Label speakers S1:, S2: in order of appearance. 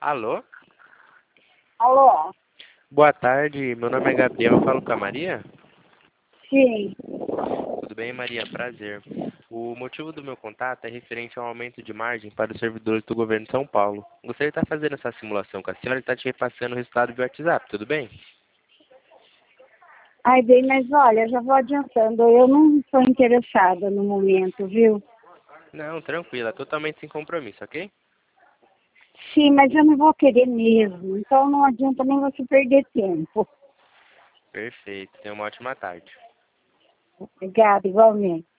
S1: Alô?
S2: Alô?
S1: Boa tarde, meu nome é Gabriel, eu falo com a Maria?
S2: Sim.
S1: Tudo bem, Maria? Prazer. O motivo do meu contato é referente ao aumento de margem para os servidores do governo de São Paulo. Gostaria de estar fazendo essa simulação com a senhora e estar te repassando o resultado via WhatsApp, tudo bem?
S2: Ai, bem, mas olha, já vou adiantando, eu não estou interessada no momento, viu?
S1: Não, tranquila, totalmente sem compromisso, ok?
S2: Sim, mas eu não vou querer mesmo, então não adianta nem você perder tempo.
S1: Perfeito, tenha uma ótima tarde.
S2: Obrigada, igualmente.